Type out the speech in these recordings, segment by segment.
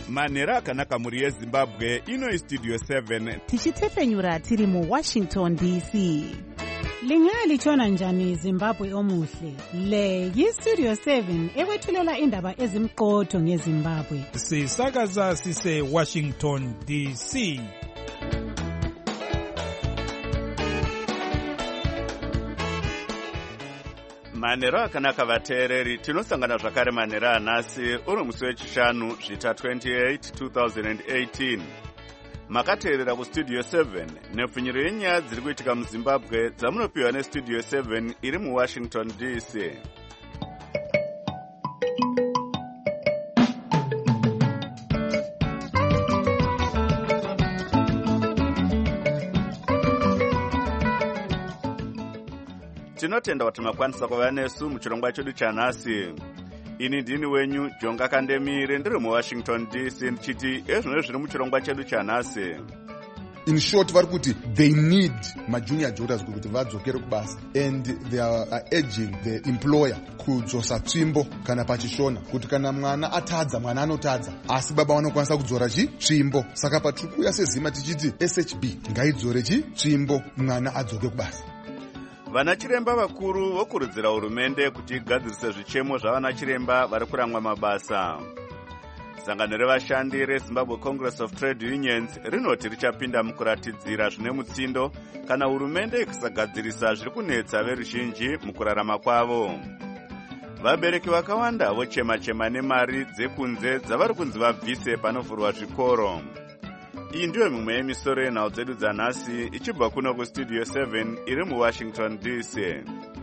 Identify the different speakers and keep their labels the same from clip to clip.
Speaker 1: manhero akanaka mhuri yezimbabwe. Ino istudio 7
Speaker 2: tichitsefenyura tiri muWashington DC.
Speaker 3: Lingalitshona njani Zimbabwe omuhle? Le yistudio 7 ekwethulela indaba ezimqotho ngeZimbabwe.
Speaker 4: Sisakaza sise Washington DC.
Speaker 1: manhero akanaka vateereri, tinosangana zvakare manhero anhasi uri musi wechishanu zvita 28 2018. Makateerera kustudio 7 nepfunyiro yenyaya dziri kuitika muZimbabwe dzamunopiwa nestudio 7 iri muWashington DC. Tinotenda kuti makwanisa kuva nesu muchirongwa chedu chanhasi. Ini ndini wenyu Jonga Kandemire ndiri muWashington DC ndichiti ezvino zviri muchirongwa chedu chanhasi.
Speaker 5: In short, vari kuti they need majunior doctors kuti vadzokere kubasa, and they are urging the employer kudzosa tsvimbo kana pachishona kuti kana mwana atadza mwana anotadza asi baba vanokwanisa kudzora tsvimbo. Saka patiri kuuya sezima tichiti SHB ngaidzore tsvimbo mwana adzoke kubasa.
Speaker 1: Vanachiremba vakuru vokurudzira hurumende kuti igadzirise zvichemo zvavanachiremba vari kuramwa mabasa. Sangano revashandi reZimbabwe Congress of Trade Unions rinoti richapinda mukuratidzira zvine mutsindo kana hurumende ikasagadzirisa zviri kunetsa veruzhinji mukurarama kwavo. Vabereki vakawanda vochema-chema nemari dzekunze dzavari kunzi vabvise panovhurwa zvikoro. Iyi ndiyo mimwe yemisoro yenhau dzedu dzanhasi ichibva kuno kustudio 7 iri muWashington DC.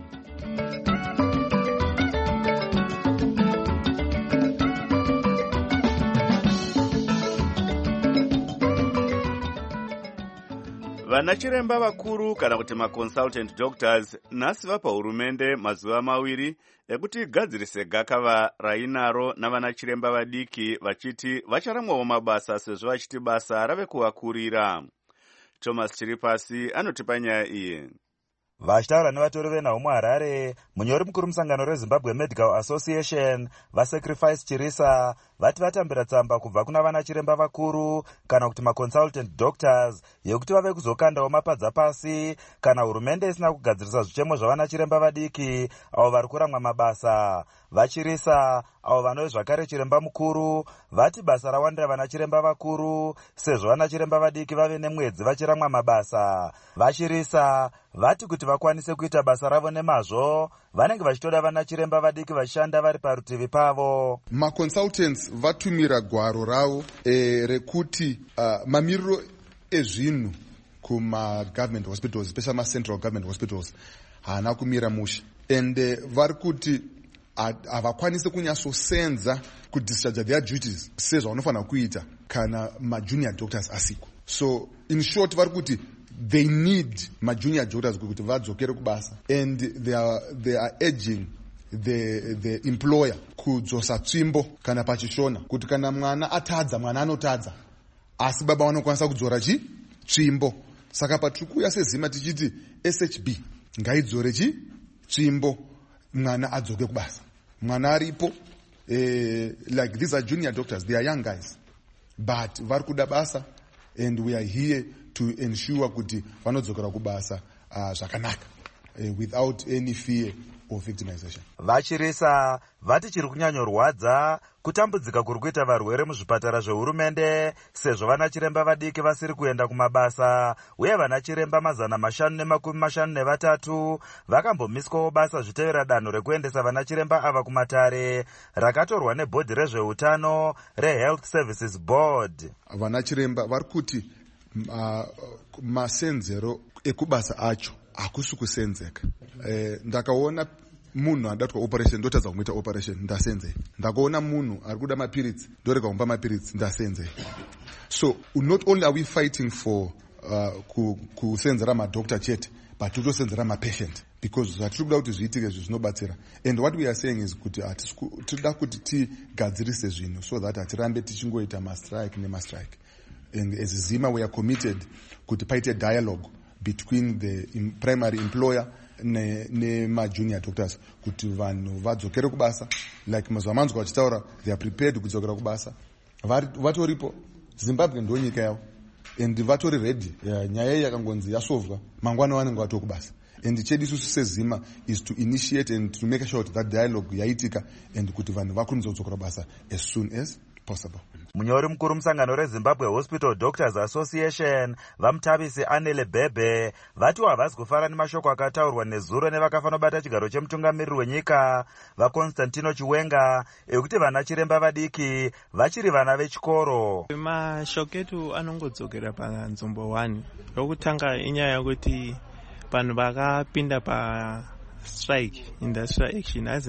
Speaker 1: Vanachiremba vakuru kana kuti maconsultant doctors nhasi vapa hurumende mazuva maviri ekuti igadzirise gakava rainaro navanachiremba vadiki vachiti vacharamwawo mabasa sezvo vachiti basa rave kuvakurira. Thomas Chiripasi anotipa nyaya iyi.
Speaker 6: Vachitaura nevatori venhau muHarare, munyori mukuru musangano reZimbabwe Medical Association vaSacrifice Chirisa vati vatambira tsamba kubva kuna vanachiremba vakuru kana kuti maconsultant doctors yekuti vave kuzokandawo mapadza pasi kana hurumende isina kugadzirisa zvichemo zvavanachiremba vadiki avo vari kuramwa mabasa. Vachirisa avo vanove zvakare chiremba mukuru vati basa rawandira vanachiremba vakuru sezvo vanachiremba vadiki vave nemwedzi vachiramwa mabasa. Vachirisa vati kuti vakwanise kuita basa ravo nemazvo vanenge vachitoda vanachiremba vadiki vachishanda vari parutivi pavo.
Speaker 5: Maconsultants vatumira gwaro ravo rekuti mamiriro ezvinhu kuma-government hospitals, especially ma-central government hospitals, haana kumira mushe. And vari kuti havakwanisi kunyatsosenza kudischarge their duties sezvavanofanira kuita kana majunior doctors asiko. So in short, vari kuti they need majunior doctors kuti vadzokere kubasa, and they are urging the employer kudzosa tsvimbo kana pachishona kuti kana mwana atadza mwana anotadza asi baba vanokwanisa kudzora tsvimbo. Saka patiri kuuya sezima tichiti SHB ngaidzore tsvimbo mwana adzoke kubasa. Mwana aripo, like these are junior doctors, they are young guys, but vari kuda basa, and we are here to ensure kuti vanodzokera kubasa zvakanaka without any fear or victimization.
Speaker 6: Vachirisa vati chiri kunyanyorwadza kutambudzika kuri kuita varwere muzvipatara zvehurumende sezvo vanachiremba vadiki vasiri kuenda kumabasa uye vanachiremba 553 vakambomiswawo basa zvitevera danho rekuendesa vanachiremba ava kumatare rakatorwa nebhodhi rezveutano reHealth Services Board.
Speaker 5: Vanachiremba vari kuti masenzero ekubasa acho hakusi kusenzeka. Ndakaona munhu adatwa operation ndotadza kumuita operation ndasenze. Ndakaona munhu ari kuda mapiritsi ndorega kumpa mapiritsi ndasenze. So not only are we fighting for kusenzera madoctor chete, but totosenzera mapatient, because zvatiri kuda kuti zviitike zvinobatsira. And what we are saying is kuti tinoda kuti tigadzirise zvinhu so that hatirambe tichingoita mastrike nemastrike. And as Zima we are committed kuti paite dialogue between the primary employer nema-junior doctors kuti vanhu vadzokere kubasa, like mazuva manzwa vachitaura they are prepared kudzokera kubasa, vatoripo. Zimbabwe ndo nyika yavo and vatori ready. Nyaya iyi yakangonzi yasovwa, mangwana vanenge vatokubasa. And chedu isusu seZima is to initiate and to make sure that dialogue yaitika and kuti vanhu vakurumidza kudzokera basa as soon as possible.
Speaker 6: Munyori mukuru musangano reZimbabwe Hospital Doctors Association Vamutavisi Anele Bebe vati havasi kufara nemashoko akataurwa nezuro nevakafanobata chigaro chemutungamiriri wenyika vaConstantino Chiwenga ekuti vana chiremba vadiki vachiri vana vechikoro.
Speaker 7: Mashoko etu anongodzokera panzvimbo 1. Yokutanga inyaya yekuti vanhu vakapinda pastrike industrial action as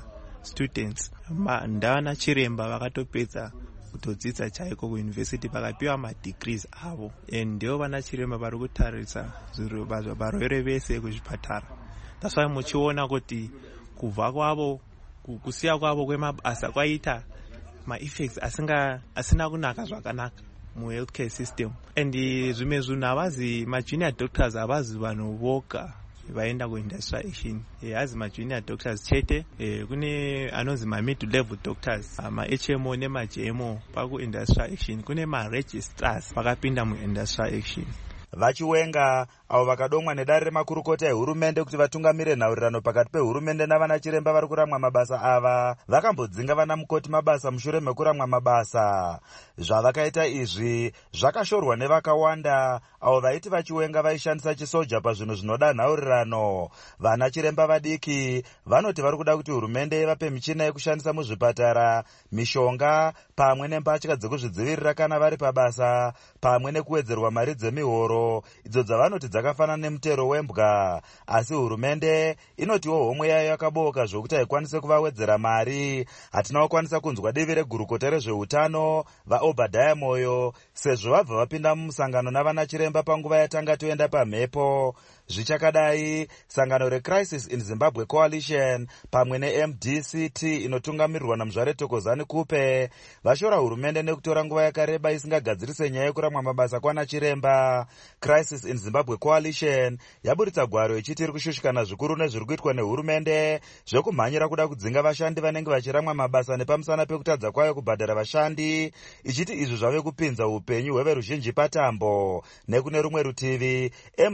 Speaker 7: students ndavana chiremba vakatopedza kutodzidza chaiko kuuniversity vakapiwa madegrees avo and ndivo vana chiremba vari kutarisa varwere vese kuzvipatara. That's why muchiona kuti kubva kwavo kusiya kwavo kwemabasa kwaita maeffects asina kunaka zvakanaka muhealthcare system. And zvimwe zvinhu havazi majunior doctors havazi vanhu voga vaenda kuindustrial action. Hazi majunior doctors chete, kune anonzi mid level doctors, HMO nemajMO pakuindustrial action, kune registers vakapinda muindustrial action.
Speaker 6: Vachiwenga avo vakadomwa nedare remakurukota ehurumende kuti vatungamire nhaurirano pakati pehurumende navana chiremba vari kuramwa mabasa ava vakambodzinga vana mukoti mabasa mushure mekuramwa mabasa. Zvavakaita izvi zvakashorwa nevakawanda avo vaiti Vachiwenga vaishandisa chisoja pazvinhu zvinoda nhaurirano. Vana chiremba vadiki vanoti vari kuda kuti hurumende vape michina yekushandisa muzvipatara, mishonga pamwe nembatya dzekuzvidzivirira kana vari pabasa, pamwe nekuwedzerwa mari dzemihoro idzo dzavanoti dzakafanana nemutero wembwa. Asi hurumende inotiwo homwe yayo yakabooka zvokuti haikwanise kuvawedzera mari. Hatina kukwanisa kunzwa divi regurukota rezveutano vaObadiah Moyo sezvo vabva vapinda mumusangano navana chiremba panguva yatanga toenda pamhepo. Zvichakadai, sangano reCrisis in Zimbabwe Coalition pamwe neMDCT inotungamirirwa naMuzvare Thokozani Kupe vashora hurumende nekutora nguva yakareba isingagadzirise nyaya yekuramwa mabasa kwana chiremba. Crisis in Zimbabwe Coalition yaburitsa gwaro ichiti iri kushushikana zvikuru nezviri kuitwa nehurumende zvekumhanyira kuda kudzinga vashandi vanenge vachiramwa mabasa nepamusana pekutadza kwayo kubhadhara vashandi, ichiti izvi zvave kupinza upenyu hweveruzhinji patambo. Nekune rumwe rutivi,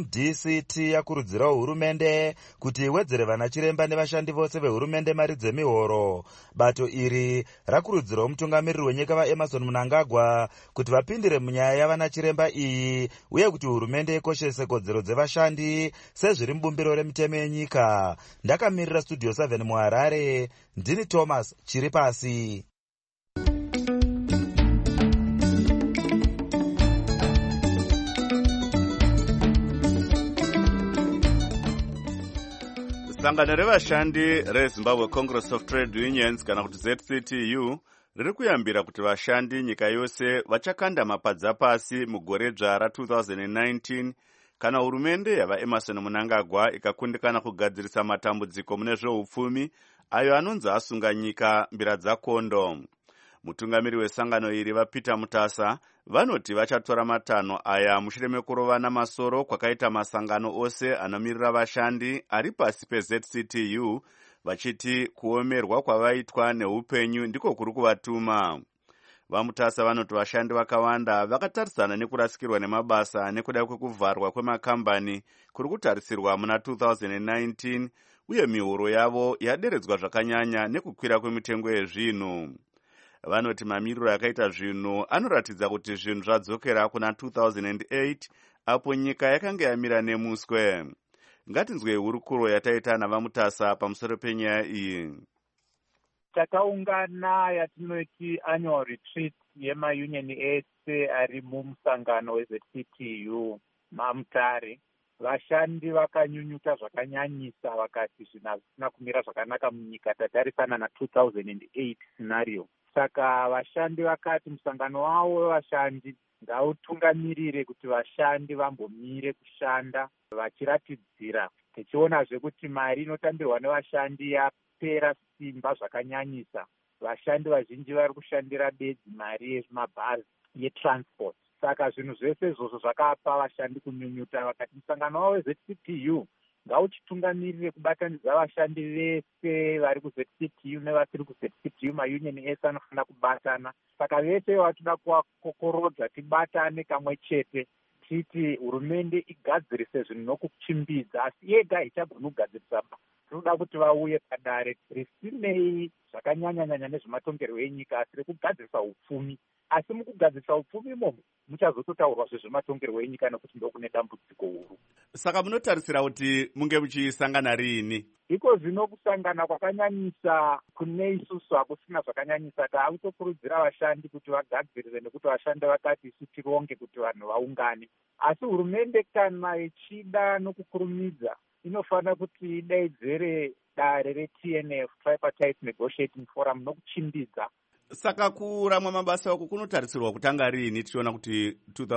Speaker 6: MDCT yakurudzirawo hurumende kuti iwedzere vana chiremba nevashandi vose vehurumende mari dzemihoro. Bato iri rakurudzirawo mutungamiriri wenyika vaEmmerson Mnangagwa kuti vapindire munyaya yavana chiremba iyi uye kuti hurumende ikoshese kodzero dzevashandi sezviri mubumbiro remitemo yenyika. Ndakamirira Studio 7 muHarare, ndini Thomas Chiripasi.
Speaker 1: Sangano revashandi reZimbabwe Congress of Trade Unions kana kuti ZCTU riri kuyambira kuti vashandi nyika yose vachakanda mapadza pasi mugore dzvara 2019 kana hurumende yavaEmmerson Mnangagwa ikakundikana kugadzirisa matambudziko mune zveupfumi ayo anonzi asunga nyika mbira dzakondo. Mutungamiri wesangano iri vaPeter Mutasa vanoti vachatora matanho aya mushure mekurovana masoro kwakaita masangano ose anomirira vashandi ari pasi peZCTU vachiti kuomerwa kwavaitwa neupenyu ndiko kuri kuvatuma. VaMutasa vanoti vashandi vakawanda vakatarisana nekurasikirwa nemabasa nekuda kwekuvharwa kwemakambani kuri kutarisirwa muna 2019 uye mihoro yavo yaderedzwa zvakanyanya nekukwira kwemitengo yezvinhu. Vanoti mamiriro akaita zvinhu anoratidza kuti zvinhu zvadzokera kuna 2008 apo nyika yakanga yamira nemuswe. Ngatinzwe hurukuro yataita navaMutasa pamusoro penyaya iyi.
Speaker 8: Takaungana yatinoti annual retreat yemaunion ese ari mumusangano weZCTU maMutare. Vashandi vakanyunyuta zvakanyanyisa vakati zvinhu hazvisina kumira zvakanaka munyika tatarisana na2008 scenario. Saka vashandi vakati musangano wavo wevashandi ngautungamirire kuti vashandi vambomire kushanda vachiratidzira. Tichionazve kuti mari inotambirwa nevashandi yapera simba zvakanyanyisa. Vashandi vazhinji vari kushandira bedzi mari yezvimabhazi yetransport. Saka zvinhu zvese izvozvo zvakapa vashandi kunyunyuta vakati musangano wavo weZCTU ngauchitungamirire kubatanidza vashandi vese vari kuZCTU nevasiri kuZCTU. maunioni ese anofanira kubatana. Saka vese vatoda kuvakokorodza tibatane kamwe chete, titi hurumende igadzirise zvinhu nokuchimbidza, asi yega haichagoni kugadzirisa. Tinoda kuti vauye padare risinei zvakanyanya-nyanya nezvematongerwo enyika, asi rekugadzirisa upfumi. Asi mukugadzirisa upfumi imomo muchazototaurwa zvezvematongerwo enyika nekuti ndokune dambudziko huru.
Speaker 1: Saka munotarisira kuti munge muchisangana riini?
Speaker 8: Iko zvino kusangana kwakanyanyisa kune isusu hakusina zvakanyanyisa. Taakutokurudzira vashandi kuti vagadzirire, nekuti vashandi vakati isu tironge kuti vanhu vaungane. Asi hurumende kana ichida nokukurumidza inofanira kuti idaidzere dare reTNF, Tripartite Negotiating Forum, nokuchimbidza.
Speaker 1: Saka kuramwa mabasa ako kunotarisirwa kutanga riini, tichiona kuti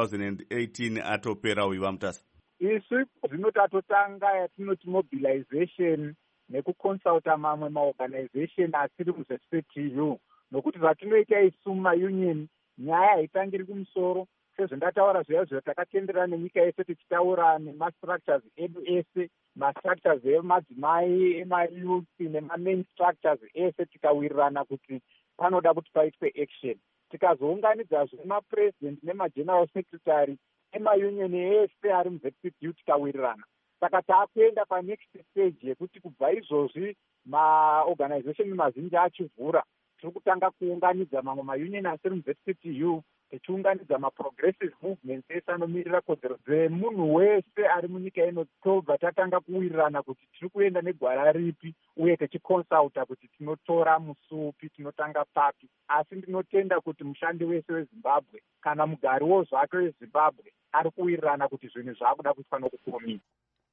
Speaker 1: 2018 atopera uyu vamutasa?
Speaker 8: Isu zvino tatotanga yatinoti mobilization nekuconsulta mamwe maorganization asiri kuZCTU, nokuti zvatinoita isu maunion nyaya haitangiri kumusoro. Sezvendataura zviya takatenderana nenyika yese tichitaura nemastructures edu ese, mastructures emadzimai, emayouth nemamain structures ese, tikawirirana kuti panoda kuti paitwe action. Tikazounganidzazve mapresident nemageneral secretary emaunion ese ari muZCTU tikawirirana. Saka taakuenda panext stage yekuti kubva izvozvi maorganization mazhinji achivhura, tiri kutanga kuunganidza mamwe maunion asiri muZCTU, tichiunganidza maprogressive movements ese anomirira kodzero dzemunhu wese ari munyika ino. Tobva tatanga kuwirirana kuti tiri kuenda negwara ripi, uye tichiconsulta kuti tinotora musupi, tinotanga papi. Asi ndinotenda kuti mushandi wese weZimbabwe kana mugariwo zvake weZimbabwe ari kuwirirana kuti zvinhu zvaakuda kuitwa nokukurumidza.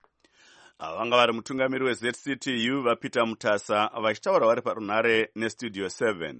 Speaker 1: Vanga vari mutungamiri weZCTU vaPeter Mutasa vachitaura vari parunhare neStudio 7.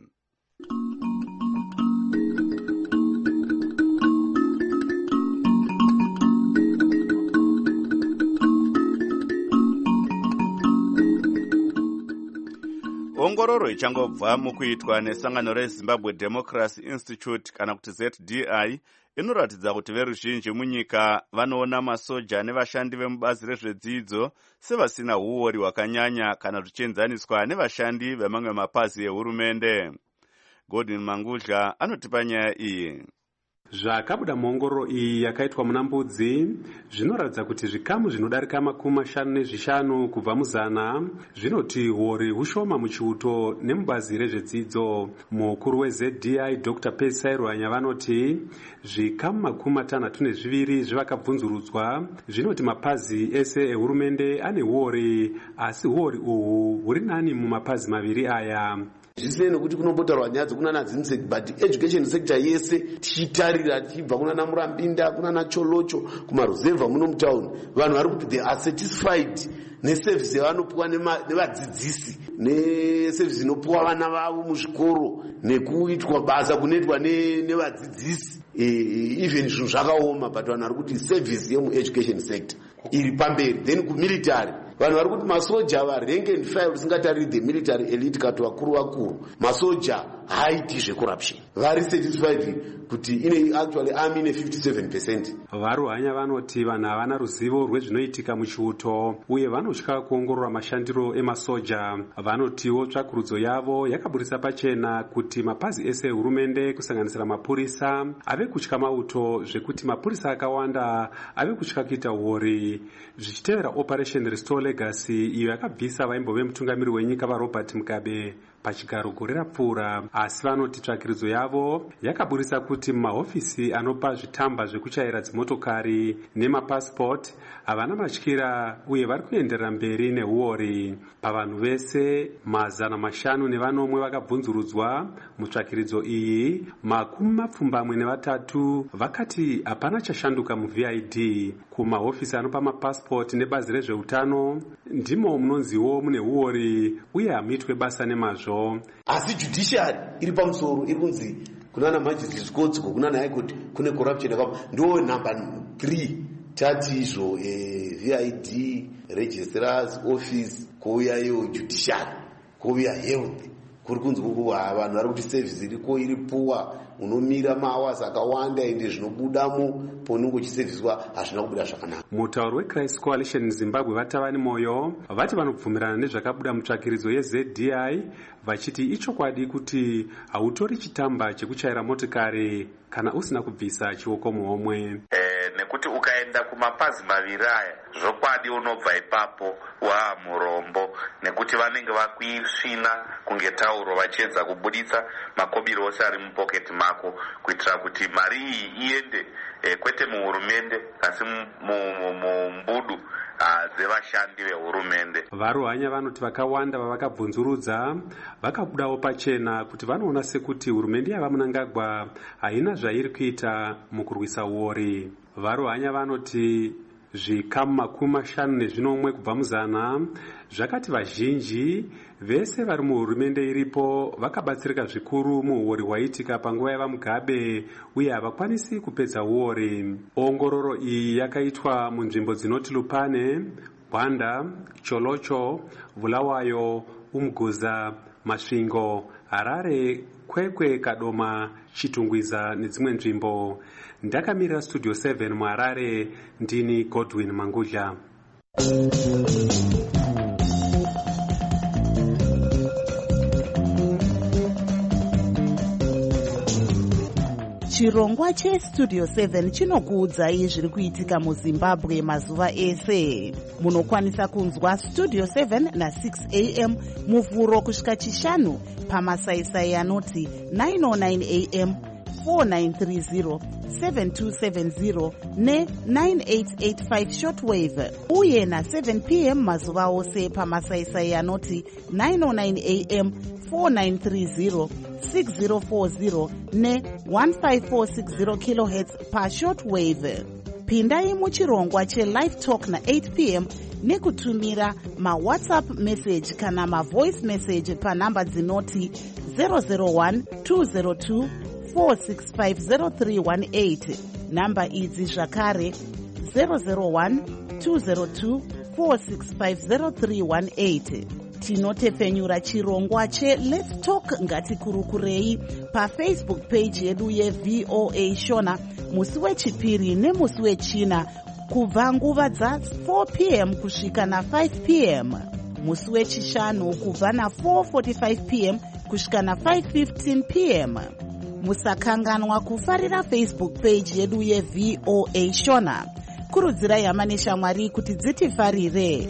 Speaker 1: Ongororo ichangobva mukuitwa nesangano reZimbabwe Democracy Institute kana kuti ZDI inoratidza kuti veruzhinji munyika vanoona masoja nevashandi vemubazi rezvedzidzo sevasina uori hwakanyanya kana zvichienzaniswa nevashandi vemamwe mapazi ehurumende. Gordon Mangudla anotipa nyaya iyi.
Speaker 9: Zvakabuda muongororo iyi yakaitwa muna Mbudzi zvinoratidza kuti zvikamu zvinodarika 50 kubva muzana zvinoti huori hushoma muchiuto nemubazi rezvedzidzo. Mukuru weZDI Dr. Pesairwanya vanoti zvikamu 62 zvivakabvunzurudzwa zvinoti mapazi ese ehurumende ane huori, asi huori uhu huri nani mumapazi maviri aya.
Speaker 10: Zvisiyene kuti kunombotaurwa nyaya dzekunana dzinsect, but education sector yese tichitarira tichibva kunana Murambinda, kunana Cholocho, kumaruzevha muno mutauni, vanhu vari kuti they are satisfied neservice yavanopuwa nevadzidzisi, neservice inopuwa vana vavo muzvikoro, nekuitwa basa kunoitwa nevadzidzisi. Even zvinhu zvakaoma, but vanhu vari kuti service yemueducation sector iri pamberi. Then kumilitary vanhu vari kuti masoja rank and file usingatariri the military elite kati vakuru masoja haaiti zvecorruption, vari satisfied kuti ine actually army ine 57%.
Speaker 9: Varuhanya vanoti vanhu havana ruzivo rwezvinoitika muchiuto uye vanotya kuongorora mashandiro emasoja. Vanotiwo tsvakurudzo yavo yakaburisa pachena kuti mapazi ese ehurumende kusanganisira mapurisa ave kutya mauto, zvekuti mapurisa akawanda ave kutya kuita huori, zvichitevera Operation Restore Legacy iyo yakabvisa vaimbove mutungamiri wenyika vaRobert Mugabe pachigaro gore rapfuura. Asi vanoti tsvakiridzo yavo yakaburisa kuti mahofisi anopa zvitamba zvekuchaira dzimotokari nemapassport havana matyira uye vari kuenderera mberi nehuori. Pavanhu vese 500 vakabvunzurudzwa mutsvakiridzo iyi, 23 vakati hapana chashanduka muVID. Kumahofisi anopa mapassport nebazi rezveutano ndimo munonziwo mune huori uye hamuitwe basa nemazvo.
Speaker 10: Asi judiciary iri pamusoro iri kunzi kunana magistrates courts kunana high court kune corruption ndo number 3 tati izvo VID registrars office, kouya iyo judiciary, kouya health, kuri kunzi kukuwa vanhu vari kuti sevhisi iriko iri puwa, unomira maawasi akawanda ende zvinobudamo paunenge uchisevhiswa hazvina kubuda zvakanaka.
Speaker 9: Mutauri weChrist Coalition Zimbabwe Vatavani Moyo vati vanobvumirana nezvakabuda mutsvakiridzo yeZDI, vachiti ichokwadi kuti hautori chitamba chekuchaira motikari kana usina kubvisa chioko muhomwe.
Speaker 11: Nekuti ukaenda kumapazi maviri aya zvokwadi unobva ipapo murombo, nekuti vanenge vakuisvina kunge tauro vachiedza kubuditsa makobiri ose ari mupoketi mako kuitira kuti mari iyi iende kwete muhurumende asi mumbudu dzevashandi vehurumende.
Speaker 9: Varuhanya vanoti vakawanda vavakabvunzurudza vakabudawo pachena kuti vanoona sekuti hurumende yavaMnangagwa haina zvairi kuita mukurwisa uori. Varuhanya vanoti zvikamu 50 kubva muzana zvakati vazhinji vese vari muhurumende iripo vakabatsirika zvikuru muuori hwaitika panguva yavaMugabe uye havakwanisi kupedza uori. Ongororo iyi yakaitwa munzvimbo dzinoti Lupane, Bwanda, Cholocho, Bulawayo, Umguza, Masvingo, Harare, Kwekwe, Kadoma, Chitungwiza nedzimwe nzvimbo. Ndakamirira Studio 7 muHarare, ndini Godwin Mangudla.
Speaker 2: Chirongwa cheStudio 7 chinokuudzai zviri kuitika muZimbabwe mazuva ese. Munokwanisa kunzwa Studio 7 na6 am muvhuro kusvika chishanu pamasaisai anoti 909 am, 4930, 7270 ne9885 shortwave, uye na7 pm mazuva ose pamasaisai anoti 909 am, 4930, 6040 ne1540 kHz pashortwave. Pindai muchirongwa chelive talk na8 pm nekutumira mawhatsapp message kana mavoice message panhamba dzinoti 001 202 4650318. Namba idzi zvakare 001 202 4650318. Tinotepfenyura chirongwa cheLet's Talk Ngatikurukurei paFacebook page yedu yeVOA Shona musi wechipiri nemusi wechina kubva nguva dza4 pm kusvika na5 pm, musi wechishanu kubva na4:45 pm kusvika na5:15 pm. Musakanganwa kufarira Facebook page yedu yeVOA Shona. Kurudzirai hama neshamwari kuti dzitifarire.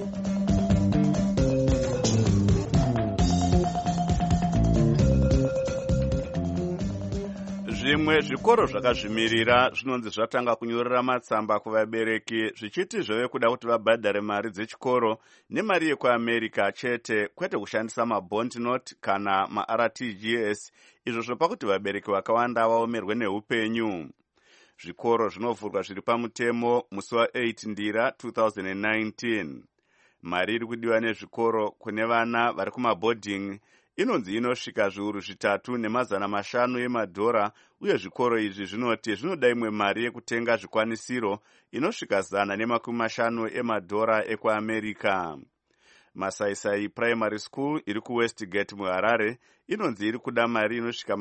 Speaker 1: Zvimwe zvikoro zvakazvimirira zvinonzi zvatanga kunyorera matsamba kuvabereki zvichiti zvave kuda kuti vabhadhare mari dzechikoro nemari yekuAmerica chete, kwete kushandisa mabond note kana maRTGS, izvo zvopa kuti vabereki vakawanda vaomerwe neupenyu. Zvikoro zvinovhurwa zviri pamutemo musi wa8 Ndira 2019. Mari iri kudiwa nezvikoro kune vana vari kumaboarding inonzi inosvika zviuru 3,500 yemadhora, uye zvikoro izvi zvinoti zvinoda imwe mari yekutenga zvikwanisiro inosvika 150 yemadhora ekuAmerica. Masaisai Primary School iri kuWestgate muHarare inonzi iri kuda mari inosvika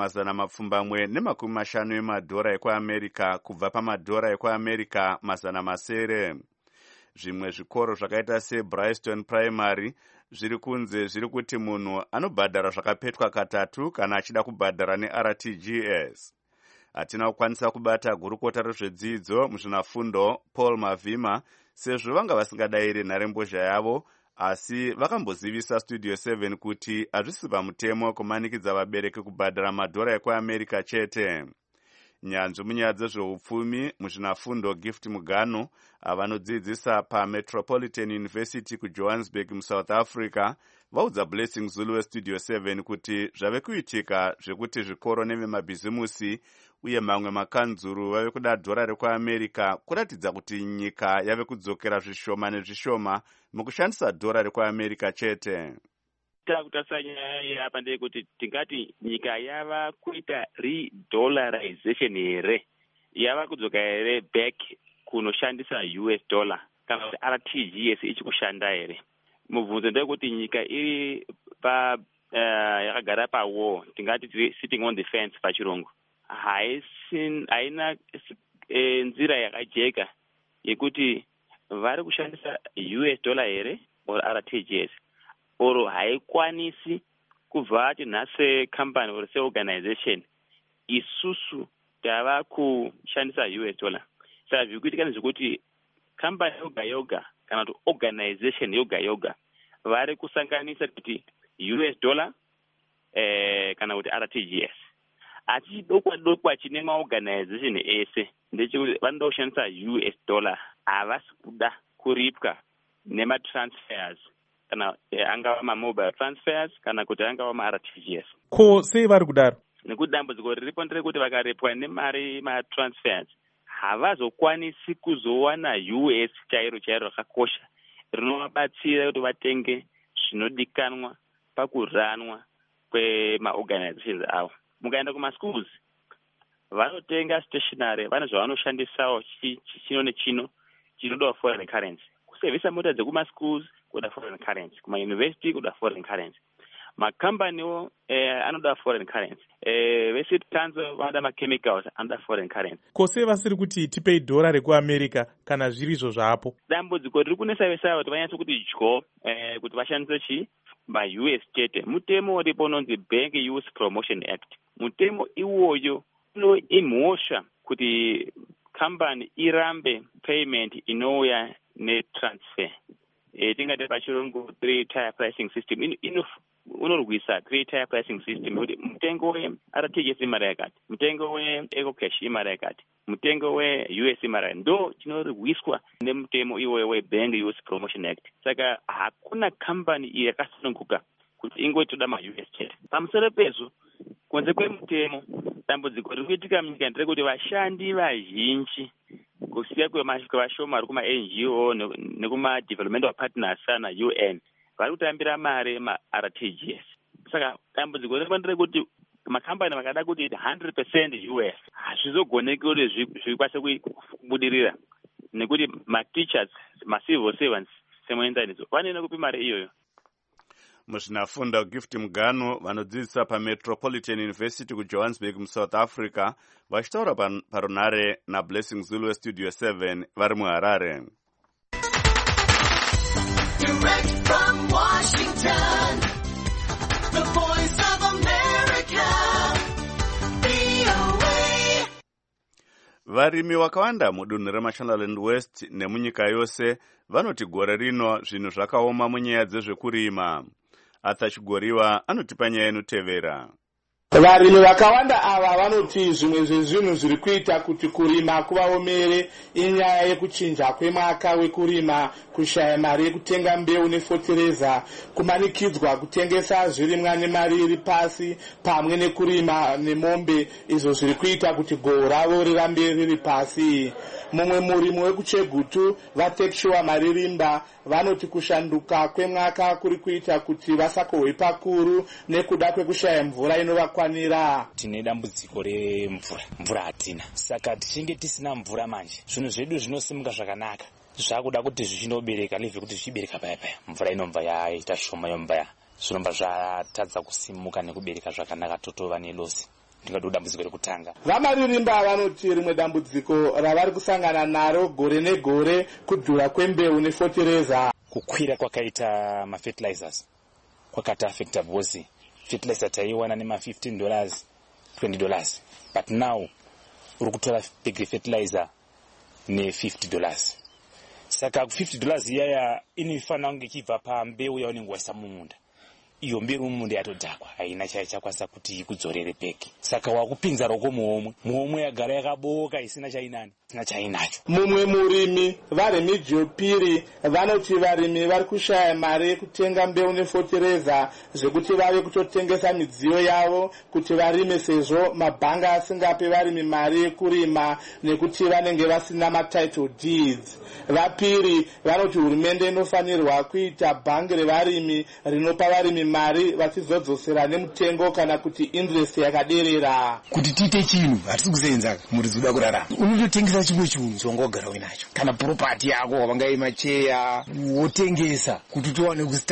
Speaker 1: 1,250 yemadhora ekuAmerica kubva pamadhora ekuAmerica 900. Zvimwe zvikoro zvakaita seBryston Primary zviri kunze zviri kuti munhu anobhadhara zvakapetwa katatu kana achida kubhadhara neRTGS. Hatina kukwanisa kubata gurukota rezvedzidzo muzvinafundo Paul Mavhima sezvo vanga vasingadayiri nharembozha yavo, asi vakambozivisa Studio 7 kuti hazvisi pamutemo kumanikidza vabereki kubhadhara madhora ekuAmerica chete. Nyanzvi munyaya dzezveupfumi muzvinafundo Gift Mugano avanodzidzisa paMetropolitan University kuJohannesburg muSouth Africa vaudza Blessing Zulu weStudio 7 kuti zvave kuitika zvekuti zvikoro nevemabhizimusi uye mamwe makanzuru vave kuda dhora rekuAmerica kuratidza kuti nyika yave kudzokera zvishoma nezvishoma mukushandisa dhora rekuAmerica chete.
Speaker 12: Kutarisa nyaya yapa ndeyekuti tingati nyika yava kuita re-dollarization here, yava kudzoka here back kunoshandisa US dollar kana kuti RTGS ichikushanda here. Mubvunzo ndeyekuti nyika iri yakagara pawar, tingati sitting on the fence pachirungu, haina nzira yakajeka yekuti vari kushandisa US dollar here or RTGS, or haikwanisi kubva tinhase company or seorganization isusu tava kushandisa US dollar. Saka zvikuitika nezvekuti company yoga yoga kana kuti organization yoga yoga vari kusanganisa kuti US dollar kana kuti RTGS. Asi chidokwa chine maorganization ese ndechekuti vanoda kushandisa US dollar, havasi kuda kuripwa nematransfers kana angava mamobile transfers kana kuti angava maRTGS.
Speaker 4: Ko sei vari kudaro?
Speaker 12: Nekuti dambudziko riripo nderekuti vakaripwa nemari matransfers havazokwanisi kuzowana US chairo rakakosha rinovabatsira kuti vatenge zvinodikanwa pakuranwa kwemaorganizations avo. Mukaenda kumaschools vanotenga stationary, vane zvavanoshandisawo chino nechino chinoda foreign currency. Kusevhisa mota dzekumaschools kuda foreign currency, kumauniversity kuda foreign currency. Makambaniwo anoda foreign currency. Vecity council vanoda machemicals anoda foreign currency.
Speaker 4: Kose vasiri kuti tipei dhora rekuAmerica kana zviri izvo zvapo.
Speaker 12: Dambudziko riri kunesa vesa kuti vanyatso kuti dyo kuti vashandise ma-US chete. Mutemo uripo unonzi Bank Use Promotion Act. Mutemo iwoyo unoimhosva kuti company irambe payment inouya netransfer. Tingati pachirungu 3-tier pricing system. Unorwisa 3-tier pricing system kuti mutengo weRTGS imari yakati, mutengo weEcocash imari yakati, mutengo weUS imari yakati, ndo chinorwiswa nemutemo iwoyo weBank Use Promotion Act. Saka hakuna company yakasununguka kuti ingoti toda ma-US chete. Pamusoro pezvo, kunze kwemutemo, dambudziko riri kuitika munyika nderekuti vashandi vazhinji kusiya kwevashoma vari kuma-NGO nekuma-developmental partners sana UN vari kutambira mari maRTGS. Saka dambudziko riripo nderekuti makambani vakada kuti 100% US hazvizogoneki kuti zvikwanise kubudirira, nekuti mateachers, macivil servants semuenzaniso vanoenda kupi mari iyoyo.
Speaker 1: Muzvinafunda Gift Mugano vanodzidzisa paMetropolitan University kuJohannesburg muSouth Africa vachitaura parunare naBlessing Zulu Studio 7 vari muHarare.
Speaker 13: Direct from Washington, the Voice of America, VOA.
Speaker 1: Varimi vakawanda mudunhu reMashonaland West nemunyika yose vanoti gore rino zvinhu zvakaoma munyaya dzezvekurima. Athachigoriwa anotipa nyaya inotevera.
Speaker 14: Varimi vakawanda ava vanoti zvimwe zvezvinhu zviri kuita kuti kurima kuvaomere inyaya yekuchinja kwemwaka wekurima, kushaya mari yekutenga mbeu nefotereza, kumanikidzwa kutengesa zvirimwa nemari iri pasi, pamwe nekurima nemombe, izvo zviri kuita kuti gohwo ravo rirambe riri pasi. Mumwe murimi wekuChegutu, vaTekshua Maririmba, vanoti kushanduka kwemwaka kuri kuita kuti vasakohwe pakuru nekuda kwekushaya mvura inovakwanira.
Speaker 15: Tine dambudziko remvura, mvura hatina. Saka tichinge tisina mvura manje, zvinhu zvedu zvinosimuka zvakanaka. Zvakuda kuti zvichinobereka livhe kuti zvichibereka paya paya. Mvura inobva yaita shoma yomba zvinobva zvatadza kusimuka nekubereka zvakanaka, totova nelosi. Ndingado dambudziko rekutanga.
Speaker 14: Vamaririmba vanoti rimwe dambudziko ravari kusangana naro gore negore kudhura kwembeu nefotereza.
Speaker 15: Kukwira kwakaita mafertilizers kwakati affecta because fertilizer taiwana nema$15, $20, but now uri kutora big fertilizer ne$50. Saka $50 iyaya inofanira kunge ichibva pambeu yaunenge waisa mumunda. Iyo mbeu mumunda yatodhakwa, haina chaichakwasa kuti ikudzorere peki. Saka wakupinza roko muhomwe yagara yakaboka isina chainani, isina chainacho.
Speaker 14: Mumwe murimi vaRemijopiri vanoti varimi vari kushaya mari yekutenga mbeu nefotereza zvekuti vave kutotengesa midziyo yavo kuti varime, sezvo mabhanga asingape varimi mari yekurima nekuti vanenge vasina matitle deeds. Vapiri vanoti hurumende inofanirwa kuita bhangi revarimi rinopa varimi mari vachizodzosera nemutengo kana kuti interest yakaderera.
Speaker 16: Kuti tiite chinhu hatisi kusenza muri zuda kurarama. Unototengesa chimwe chinhu chongogara uinacho. Kana property yako vangai macheya wotengesa kuti tuwane kustata.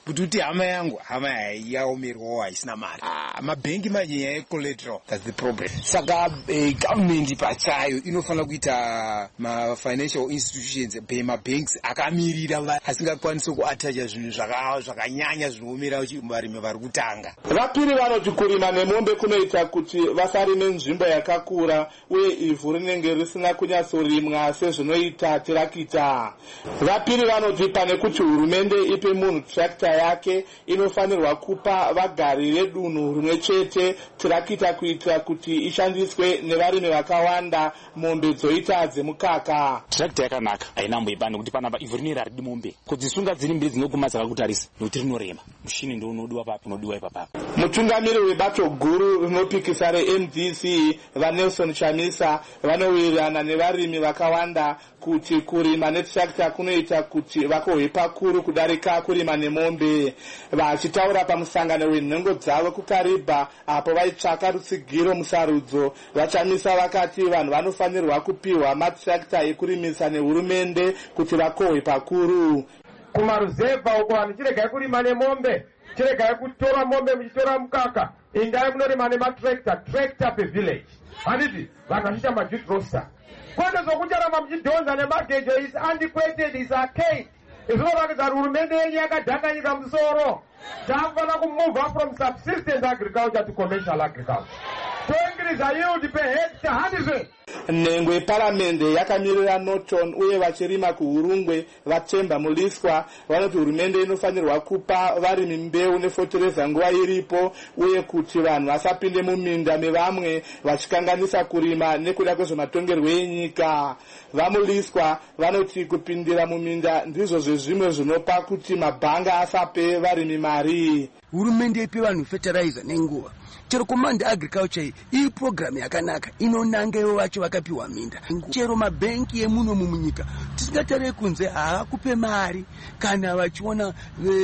Speaker 16: kuti hama yangu hama yaomerwawo haisina mari. Mabhengi manyenya ecollateral, that's the problem. Saka government pachayo inofanira kuita ma-financial institutions, mabanks akamirira asingakwanisi kuatacha zvinhu zvakanyanya zvinoomera varimi vari kutanga.
Speaker 14: Vapiri vanoti kurima nemombe kunoita kuti vasarime nzvimbo yakakura uye ivhu rinenge risina kunyatsorimwa sezvinoita tirakita. Vapiri vanoti pane kuti hurumende ipe munhu tirakita yake inofanirwa kupa vagari vedunhu rimwe chete tirakita kuitira kuti ishandiswe nevarimi vakawanda, mombe dzoita dzemukaka.
Speaker 15: Tirakita yakanaka hainamboibani kuti panapa ivhu rineri haridi mombe kuti dzisunga dziri mbiri dzinoguma dzakakutarisa nokuti rinorema. Mushini ndo unodiwa papo unodiwa ipapapo.
Speaker 14: Mutungamiri webato guru rinopikisa reMDC vaNelson Chamisa vanowirirana nevarimi vakawanda kuti kurima netirakita kunoita kuti vakohwe pakuru kudarika kurima nemombe. Vachitaura pamusangano wenhengo dzavo kuKariba apo vaitsvaka rutsigiro musarudzo, vaChamisa vakati vanhu vanofanirwa kupiwa matirakita ekurimisa nehurumende kuti vakohwe pakuru.
Speaker 17: Kumaruzevha uko vanhu chiregai kurima nemombe, chiregai kutora mombe muchitora mukaka, indai munorima nematrakta, tractor per village. Handiti vanhu vachiita majuice roaster. Kwende zvokutarama muchidhonza nemagejo is antiquated, is archaic. Izvinovakidza hurumende yenyu yakadhakanyika musoro. Takufanira kumove from subsistence agriculture to commercial agriculture. Toingiriza yield per hectare. Handizve
Speaker 14: Nhengo yeparamende yakamirira Norton uye vachirima kuHurungwe vaTemba Muliswa vanoti hurumende inofanirwa kupa varimi mbeu nefotereza nguva iripo uye kuti vanhu vasapinde muminda mevamwe vachikanganisa kurima nekuda kwezvematongerwo enyika. VaMuliswa vanoti kupindira muminda ndizvo zvezvimwe zvinopa kuti mabhanga asape varimi mari.
Speaker 18: Hurumende ipe vanhu fertilizer nenguva. Chero command agriculture iyi program yakanaka inonangewo vacho vakapiwa minda. Chero mabhenki emuno mumunyika tisingatare kunze haakupe mari kana vachiona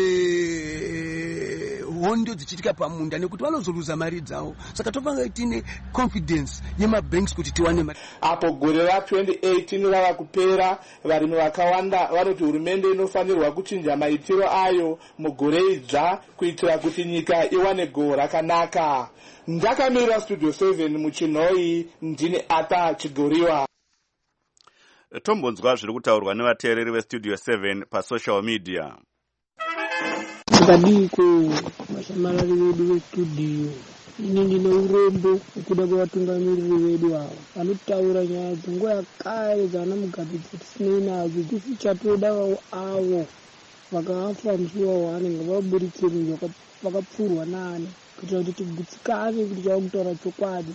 Speaker 18: hondo dzichitika pamunda nekuti vanozoruza mari dzavo. Saka tofanira tine confidence yemabanks kuti tiwane mari.
Speaker 14: Apo gore ra2018 rava kupera, varimi vakawanda vanoti hurumende inofanirwa kuchinja maitiro ayo mugore idzva kuitira kuti nyika iwane gohwo rakanaka. Ndakamirira Studio 7 muChinoi, ndini Ata Chigoriwa.
Speaker 1: Tombonzwa zviri kutaurwa nevateereri veStudio 7 pasocial media.
Speaker 19: Ngabiko mashamarari vedu vestudio ini ndine urombo kuda kuvatungamiriri vedu ava vanotaura nyaya dzenguva yakare dzana mugabe dzetisine nadzo tisu chatoda avo vakafa musi wavo vanenge vaburitse munhu vakapfurwa nani kuitira kuti tigutsikane kuti chava kutaura chokwadi.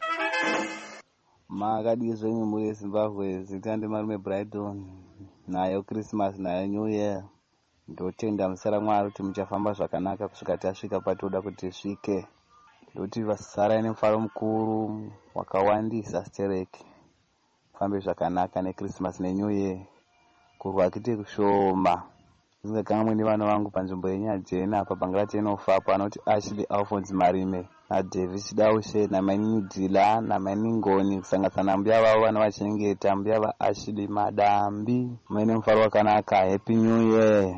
Speaker 20: Makadii zvenyu muri Zimbabwe zitande marume Brighton nayo Christmas nayo New Year. Ndotenda musara Mwari kuti muchafamba zvakanaka kusvika tasvika patoda kuti tisvike. Ndoti vasara nemufaro mukuru wakawandisa stereki. Fambe zvakanaka neChristmas neNew Year. Kurwa kuite kushoma. Zingakanga mwene vana vangu panzvimbo yenyajena apa Bangladesh inofapo anoti Ashley Alphonse Marime naDavis Daushe namainidhila namainingoni kusanganisana mbuya vavo vana vachengeta mbuya vaAshley Madambi muine mufaro wakanaka. Happy New Year.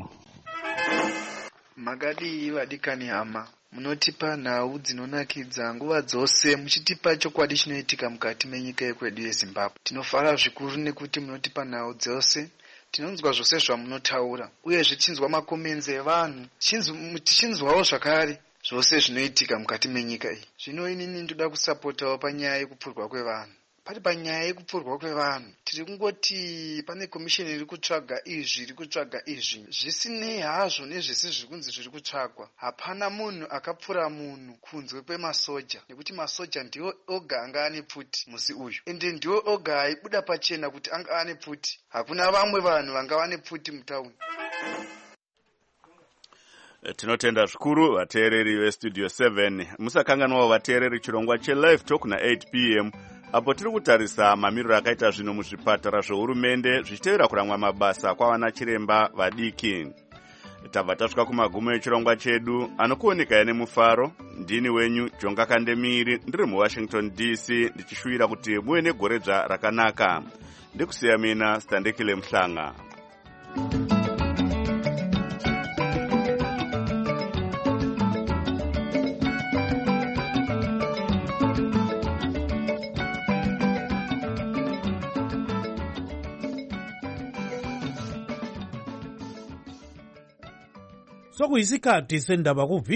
Speaker 21: Makadii vadikani hama, munotipa nhau dzinonakidza nguva dzose muchitipa chokwadi chinoitika mukati menyika yekwedu yeZimbabwe. Tinofara zvikuru nekuti munotipa nhau dzose. Tinonzwa zvose zvamunotaura uye zvichinzwa makomenzi evanhu, tichinzwawo zvakare zvose zvinoitika mukati menyika iyi. Zvino inini ndoda kusapotawo panyaya yekupfurwa kwevanhu. Pari panyaya yekupfurwa kwevanhu tiri kungoti pane komishini iri kutsvaga izvi iri kutsvaga izvi, zvisinei hazvo nezvese zviri kunzi zviri kutsvagwa. Hapana munhu akapfura munhu kunze kwemasoja, nekuti masoja ndiwo oga anga ane pfuti musi uyu, ende ndiwo oga aibuda pachena kuti anga ane pfuti. Hakuna vamwe vanhu vanga vane pfuti mutauni.
Speaker 1: Tinotenda zvikuru vateereri veStudio 7. Musakanganwawo vateereri chirongwa cheLive Talk na8 p.m. apo tiri kutarisa mamiriro akaita zvino muzvipatara zvehurumende zvichitevera kuramwa mabasa kwavana chiremba vadiki. Tabva tasvika kumagumo echirongwa chedu. Anokuonekaya nemufaro, ndini wenyu Jonga Kandemiri, ndiri muWashington DC ndichishuvira kuti muve negore rakanaka. Ndikusiya mina Standekile Mhlanga.
Speaker 3: sokuyisikhathi sendaba